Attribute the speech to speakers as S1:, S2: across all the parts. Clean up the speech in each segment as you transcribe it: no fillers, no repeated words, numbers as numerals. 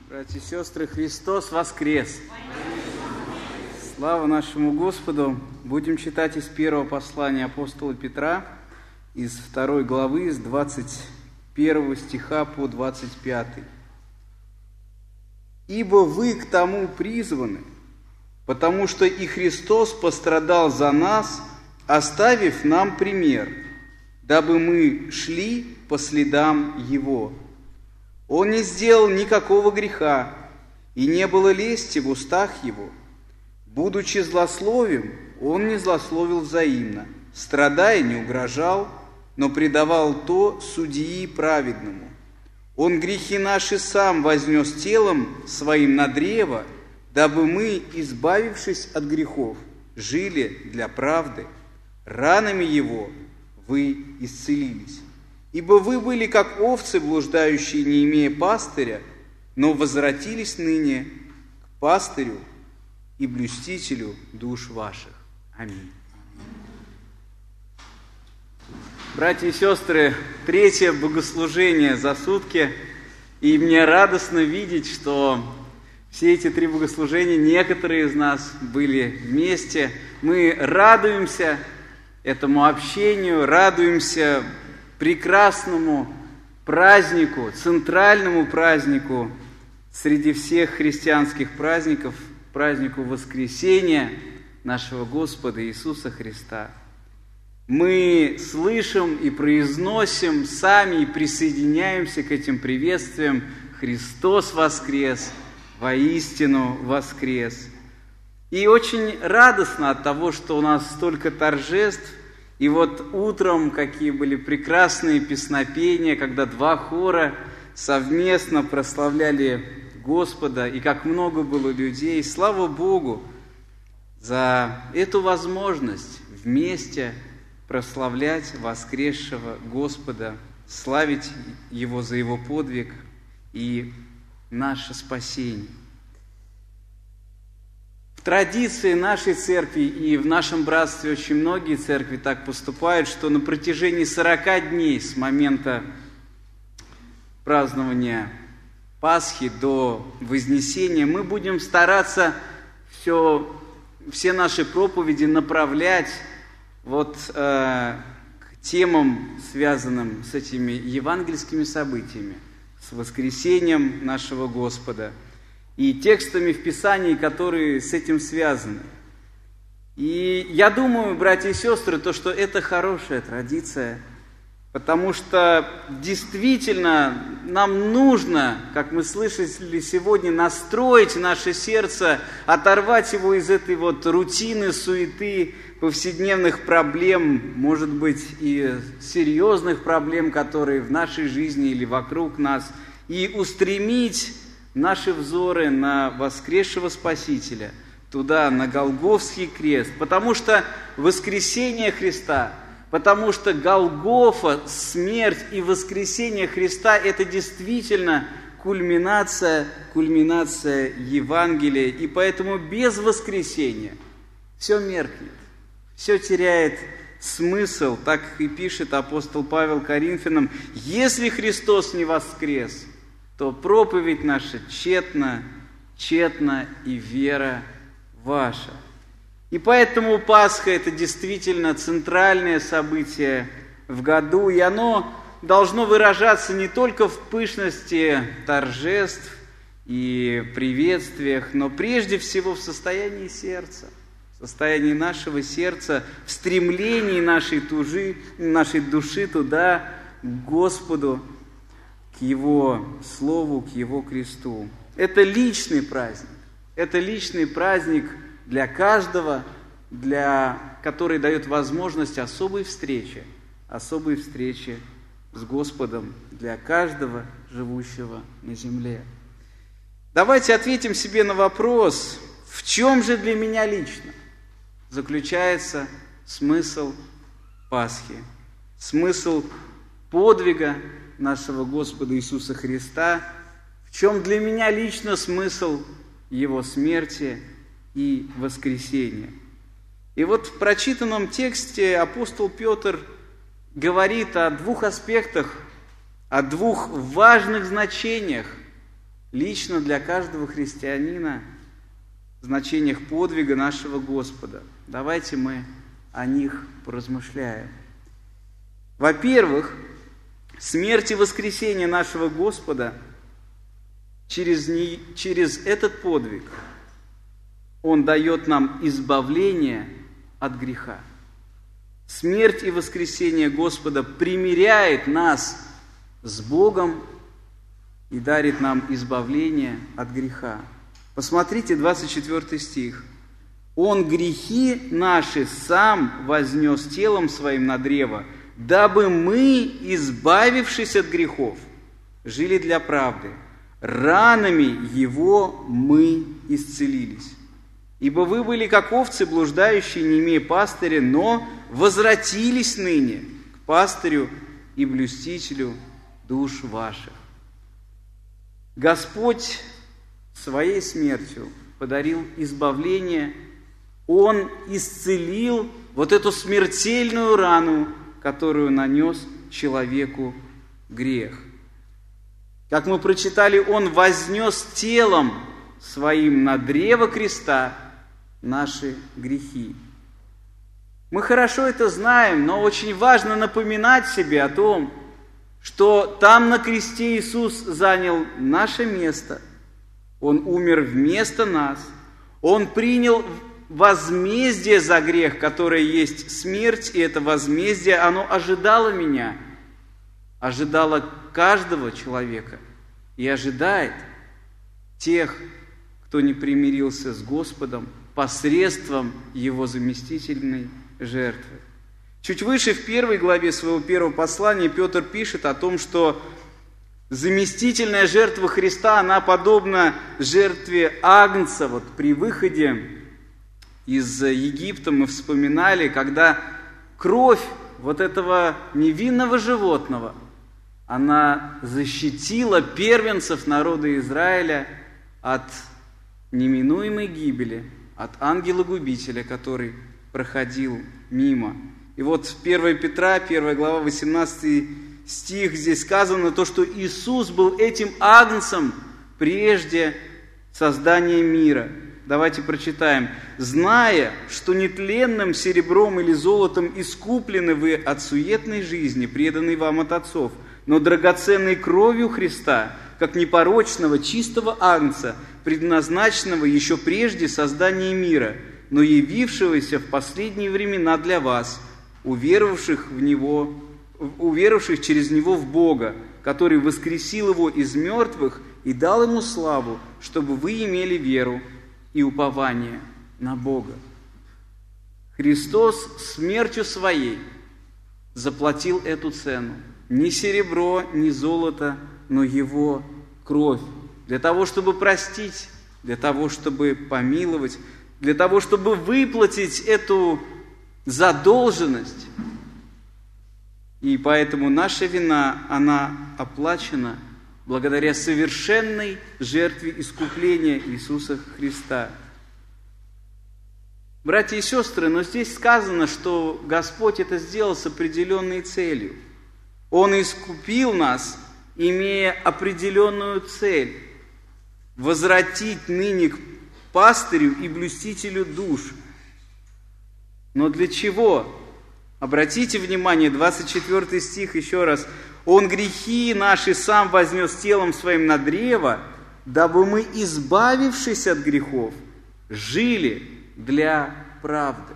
S1: Братья и сестры, Христос воскрес! Слава нашему Господу! Будем читать из первого послания апостола Петра, из 2 главы, с 21 стиха по 25. «Ибо вы к тому призваны, потому что и Христос пострадал за нас, оставив нам пример, дабы мы шли по следам Его. Он не сделал никакого греха, и не было лести в устах Его. Будучи злословим, Он не злословил взаимно, страдая не угрожал, но предавал то судьи праведному. Он грехи наши сам вознес телом Своим на древо, дабы мы, избавившись от грехов, жили для правды. Ранами Его вы исцелились. Ибо вы были, как овцы, блуждающие, не имея пастыря, но возвратились ныне к пастырю и блюстителю душ ваших». Аминь. Братья и сестры, третье богослужение за сутки, и мне радостно видеть, что все эти три богослужения, некоторые из нас были вместе. Мы радуемся этому общению, радуемся прекрасному празднику, центральному празднику среди всех христианских праздников, празднику воскресения нашего Господа Иисуса Христа. Мы слышим и произносим сами и присоединяемся к этим приветствиям: «Христос воскрес! Воистину воскрес!» И очень радостно от того, что у нас столько торжеств. И вот утром какие были прекрасные песнопения, когда два хора совместно прославляли Господа, и как много было людей. Слава Богу за эту возможность вместе прославлять воскресшего Господа, славить Его за Его подвиг и наше спасение. В традиции нашей церкви и в нашем братстве очень многие церкви так поступают, что на протяжении 40 дней с момента празднования Пасхи до Вознесения мы будем стараться все наши проповеди направлять к темам, связанным с этими евангельскими событиями, с воскресением нашего Господа и текстами в Писании, которые с этим связаны. И я думаю, братья и сестры, что это хорошая традиция, потому что действительно нам нужно, как мы слышали сегодня, настроить наше сердце, оторвать его из этой рутины, суеты, повседневных проблем, может быть, и серьезных проблем, которые в нашей жизни или вокруг нас, и устремить наши взоры на воскресшего Спасителя, туда, на Голгофский крест, потому что воскресение Христа, потому что Голгофа, смерть и воскресение Христа – это действительно кульминация Евангелия, и поэтому без воскресения все меркнет, все теряет смысл. Так и пишет апостол Павел Коринфянам: «Если Христос не воскрес, то проповедь наша тщетна, и вера ваша». И поэтому Пасха – это действительно центральное событие в году, и оно должно выражаться не только в пышности торжеств и приветствиях, но прежде всего в состоянии сердца, в состоянии нашего сердца, в стремлении нашей души туда, к Господу, к Его Слову, к Его кресту. Это личный праздник для каждого, который дает возможность особой встречи с Господом для каждого живущего на земле. Давайте ответим себе на вопрос: в чем же для меня лично заключается смысл Пасхи, смысл подвига нашего Господа Иисуса Христа, в чем для меня лично смысл Его смерти и воскресения. И в прочитанном тексте апостол Петр говорит о двух аспектах, о двух важных значениях лично для каждого христианина в значениях подвига нашего Господа. Давайте мы о них поразмышляем. Во-первых, смерть и воскресение нашего Господа через этот подвиг Он дает нам избавление от греха. Смерть и воскресение Господа примиряет нас с Богом и дарит нам избавление от греха. Посмотрите 24 стих. «Он грехи наши сам вознес телом своим на древо, дабы мы, избавившись от грехов, жили для правды. Ранами Его мы исцелились. Ибо вы были как овцы, блуждающие, не имея пастыря, но возвратились ныне к пастырю и блюстителю душ ваших». Господь своей смертью подарил избавление. Он исцелил вот эту смертельную рану, которую нанес человеку грех. Как мы прочитали, Он вознес телом своим на древо креста наши грехи. Мы хорошо это знаем, но очень важно напоминать себе о том, что там на кресте Иисус занял наше место. Он умер вместо нас. Он принял возмездие за грех, которое есть смерть, и это возмездие, оно ожидало меня, ожидало каждого человека и ожидает тех, кто не примирился с Господом посредством Его заместительной жертвы. Чуть выше, в 1 главе своего первого послания, Петр пишет о том, что заместительная жертва Христа, она подобна жертве агнца. Вот при выходе из Египта мы вспоминали, когда кровь вот этого невинного животного, она защитила первенцев народа Израиля от неминуемой гибели, от ангела-губителя, который проходил мимо. И вот в 1 Петра, 1 глава, 18 стих, здесь сказано то, что Иисус был этим агнцем прежде создания мира. Давайте прочитаем. «Зная, что нетленным серебром или золотом искуплены вы от суетной жизни, преданной вам от отцов, но драгоценной кровью Христа, как непорочного, чистого агнца, предназначенного еще прежде создания мира, но явившегося в последние времена для вас, уверовавших через Него в Бога, который воскресил Его из мертвых и дал Ему славу, чтобы вы имели веру и упование на Бога». Христос смертью Своей заплатил эту цену. Ни серебро, ни золото, но Его кровь. Для того, чтобы простить, для того, чтобы помиловать, для того, чтобы выплатить эту задолженность. И поэтому наша вина, она оплачена благодаря совершенной жертве искупления Иисуса Христа. Братья и сестры, но здесь сказано, что Господь это сделал с определенной целью. Он искупил нас, имея определенную цель – возвратить ныне к пастырю и блюстителю душ. Но для чего? Обратите внимание, 24 стих еще раз. «Он грехи наши сам вознес телом своим на древо, дабы мы, избавившись от грехов, жили для правды».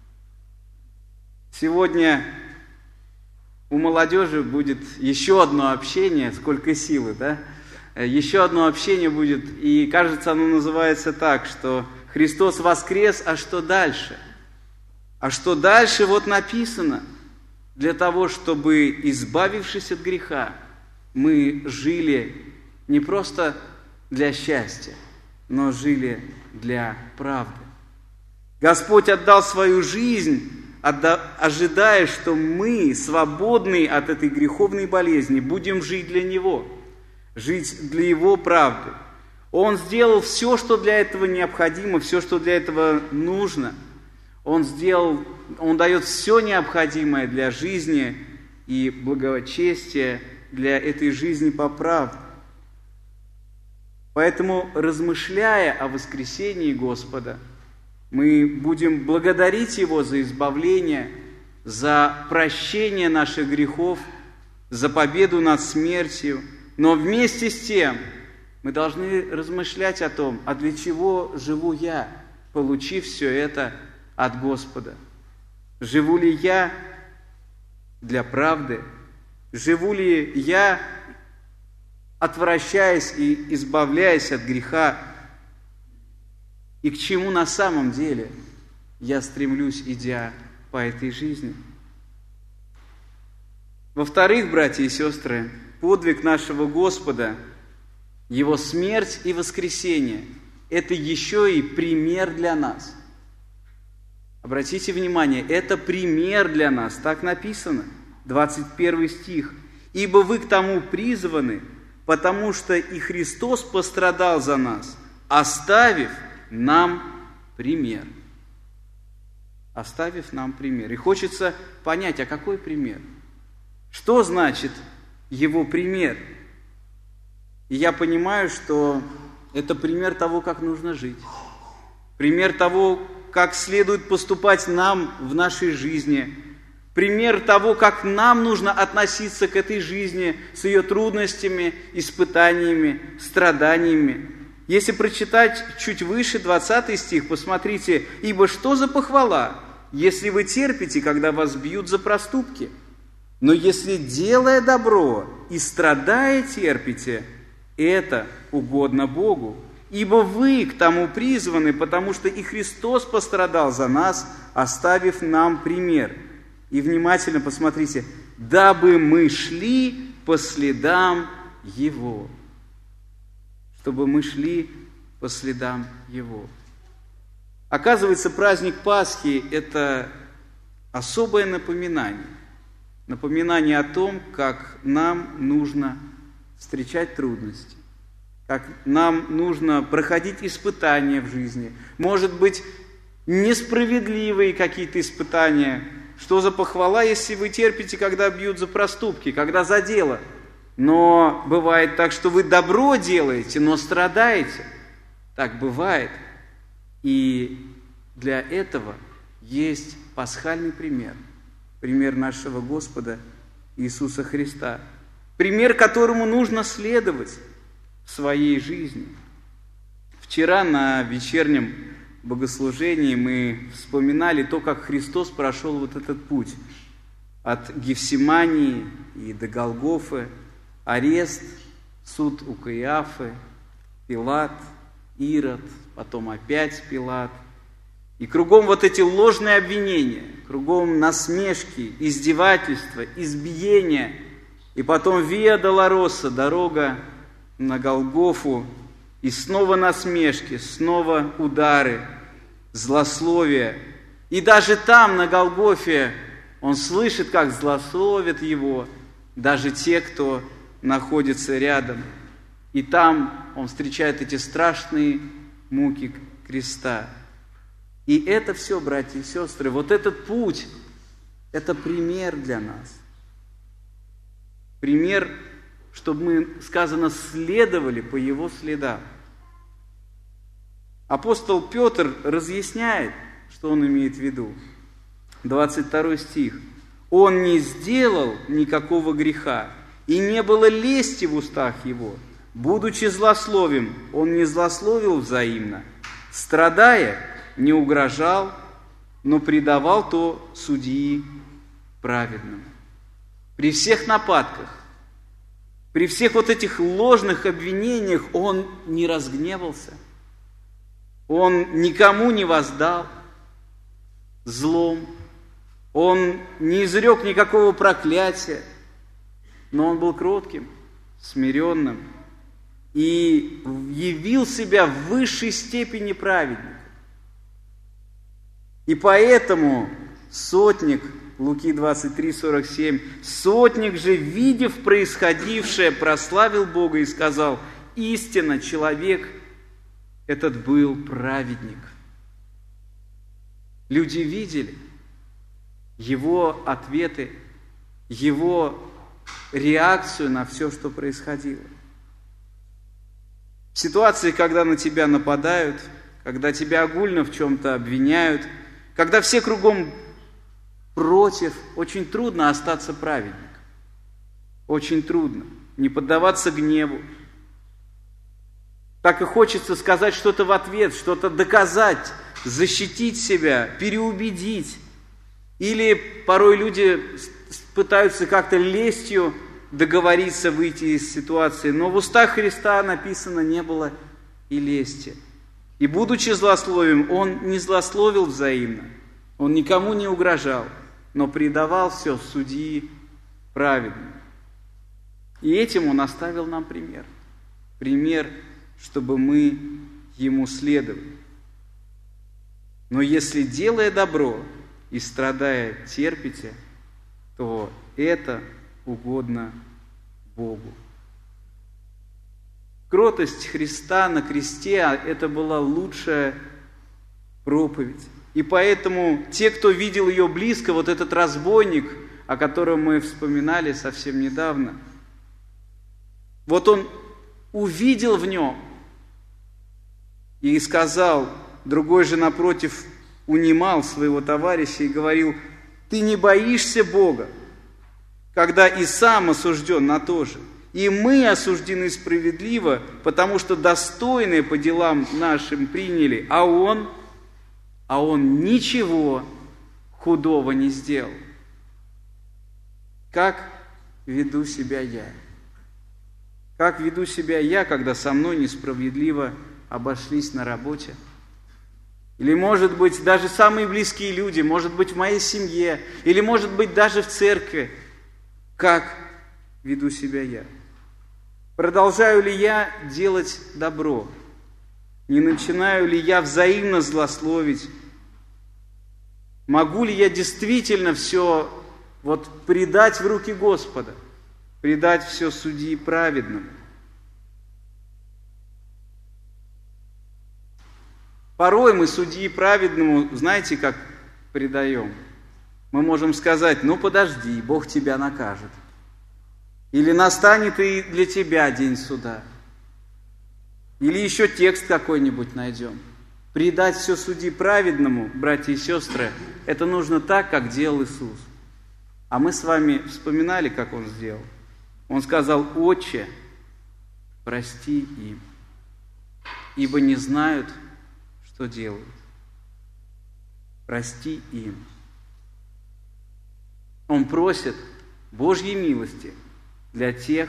S1: Сегодня у молодежи будет еще одно общение, сколько силы, да? Еще одно общение будет, и кажется, оно называется так, что Христос воскрес, а что дальше? А что дальше вот написано? Для того, чтобы, избавившись от греха, мы жили не просто для счастья, но жили для правды. Господь отдал свою жизнь, ожидая, что мы, свободные от этой греховной болезни, будем жить для Него, жить для Его правды. Он сделал все, что для этого необходимо, все, что для этого нужно. Он дает все необходимое для жизни и благочестия, для этой жизни по правде. Поэтому, размышляя о воскресении Господа, мы будем благодарить Его за избавление, за прощение наших грехов, за победу над смертью. Но вместе с тем мы должны размышлять о том, а для чего живу я, получив все это от Господа. Живу ли я для правды? Живу ли я, отвращаясь и избавляясь от греха? И к чему на самом деле я стремлюсь, идя по этой жизни? Во-вторых, братья и сестры, подвиг нашего Господа, Его смерть и воскресение – это еще и пример для нас. Обратите внимание, это пример для нас, так написано, 21 стих. «Ибо вы к тому призваны, потому что и Христос пострадал за нас, оставив нам пример». Оставив нам пример. И хочется понять, а какой пример? Что значит Его пример? И я понимаю, что это пример того, как нужно жить. Пример того, как следует поступать нам в нашей жизни. Пример того, как нам нужно относиться к этой жизни с ее трудностями, испытаниями, страданиями. Если прочитать чуть выше 20 стих, посмотрите: «Ибо что за похвала, если вы терпите, когда вас бьют за проступки? Но если, делая добро и страдая, терпите, это угодно Богу. Ибо вы к тому призваны, потому что и Христос пострадал за нас, оставив нам пример». И внимательно посмотрите: «Дабы мы шли по следам Его». Чтобы мы шли по следам Его. Оказывается, праздник Пасхи – это особое напоминание. Напоминание о том, как нам нужно встречать трудности, как нам нужно проходить испытания в жизни. Может быть, несправедливые какие-то испытания. Что за похвала, если вы терпите, когда бьют за проступки, когда за дело? Но бывает так, что вы добро делаете, но страдаете. Так бывает. И для этого есть пасхальный пример. Пример нашего Господа Иисуса Христа. Пример, которому нужно следовать в своей жизни. Вчера на вечернем богослужении мы вспоминали то, как Христос прошел вот этот путь от Гефсимании и до Голгофы. Арест, суд у Каиафы, Пилат, Ирод, потом опять Пилат. И кругом вот эти ложные обвинения, кругом насмешки, издевательства, избиения. И потом Виа Долороса, дорога на Голгофу. И снова насмешки, снова удары, злословие. И даже там, на Голгофе, он слышит, как злословят его даже те, кто находится рядом. И там он встречает эти страшные муки креста. И это все, братья и сестры, вот этот путь, это пример для нас. Пример, чтобы мы, сказано, следовали по его следам. Апостол Петр разъясняет, что он имеет в виду. 22 стих. «Он не сделал никакого греха, и не было лести в устах его. Будучи злословим, он не злословил взаимно. Страдая, не угрожал, но предавал то судьи праведному». При всех нападках, при всех вот этих ложных обвинениях он не разгневался. Он никому не воздал злом. Он не изрек никакого проклятия. Но он был кротким, смиренным и явил себя в высшей степени праведником. И поэтому сотник, Луки 23:47, сотник же, видев происходившее, прославил Бога и сказал: «Истинно, человек этот был праведник». Люди видели его ответы, его реакцию на все, что происходило. В ситуации, когда на тебя нападают, когда тебя огульно в чем-то обвиняют, когда все кругом против, очень трудно остаться праведником. Очень трудно не поддаваться гневу. Так и хочется сказать что-то в ответ, что-то доказать, защитить себя, переубедить. Или порой люди пытаются как-то лестью договориться выйти из ситуации. Но в устах Христа написано: не было и лести. И будучи злословием, Он не злословил взаимно. Он никому не угрожал, но предавал все судьи праведным. И этим Он оставил нам пример. Пример, чтобы мы Ему следовали. Но если, делая добро и страдая, терпите, то это угодно Богу. Кротость Христа на кресте – это была лучшая проповедь. И поэтому те, кто видел ее близко, вот этот разбойник, о котором мы вспоминали совсем недавно, вот он увидел в нем и сказал, другой же напротив унимал своего товарища и говорил: ты не боишься Бога, когда и сам осужден на то же. И мы осуждены справедливо, потому что достойные по делам нашим приняли, а он ничего худого не сделал. Как веду себя я? Как веду себя я, когда со мной несправедливо обошлись на работе? Или, может быть, даже самые близкие люди, может быть, в моей семье, или, может быть, даже в церкви. Как веду себя я? Продолжаю ли я делать добро? Не начинаю ли я взаимно злословить? Могу ли я действительно все предать в руки Господа? Предать все судьи праведному? Порой мы судьи праведному, знаете, как предаем? Мы можем сказать: ну подожди, Бог тебя накажет. Или настанет и для тебя день суда. Или еще текст какой-нибудь найдем. Предать все судьи праведному, братья и сестры, это нужно так, как делал Иисус. А мы с вами вспоминали, как Он сделал. Он сказал: Отче, прости им, ибо не знают, что делают. Прости им. Он просит Божьей милости для тех,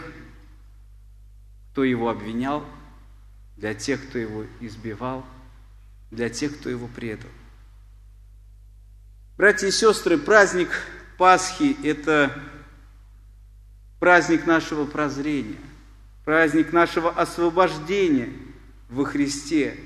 S1: кто его обвинял, для тех, кто его избивал, для тех, кто его предал. Братья и сестры, праздник Пасхи – это праздник нашего прозрения, праздник нашего освобождения во Христе.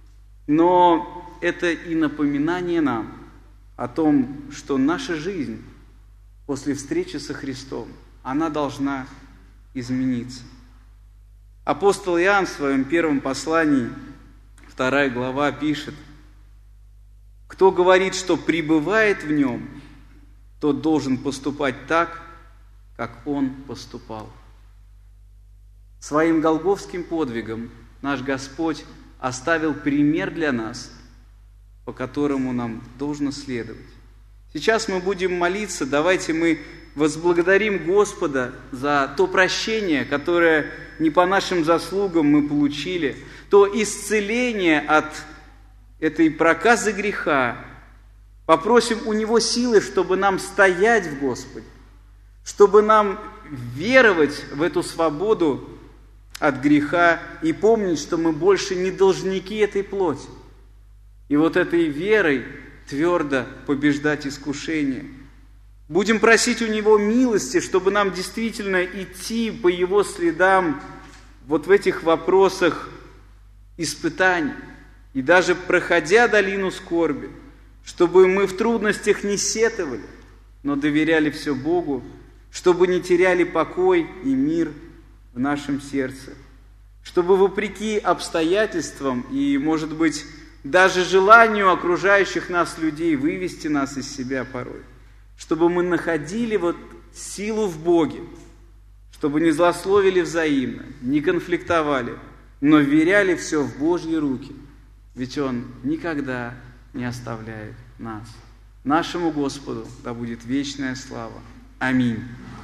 S1: Но это и напоминание нам о том, что наша жизнь после встречи со Христом, она должна измениться. Апостол Иоанн в своем первом послании, 2 глава, пишет: «Кто говорит, что пребывает в Нем, тот должен поступать так, как Он поступал». Своим голгофским подвигом наш Господь оставил пример для нас, по которому нам должно следовать. Сейчас мы будем молиться, давайте мы возблагодарим Господа за то прощение, которое не по нашим заслугам мы получили, то исцеление от этой проказы греха. Попросим у Него силы, чтобы нам стоять в Господе, чтобы нам веровать в эту свободу от греха и помнить, что мы больше не должники этой плоти. И вот этой верой твердо побеждать искушение. Будем просить у Него милости, чтобы нам действительно идти по Его следам в этих вопросах испытаний. И даже проходя долину скорби, чтобы мы в трудностях не сетовали, но доверяли все Богу, чтобы не теряли покой и мир в нашем сердце, чтобы вопреки обстоятельствам и, может быть, даже желанию окружающих нас людей вывести нас из себя порой, чтобы мы находили силу в Боге, чтобы не злословили взаимно, не конфликтовали, но вверяли все в Божьи руки, ведь Он никогда не оставляет нас. Нашему Господу да будет вечная слава. Аминь.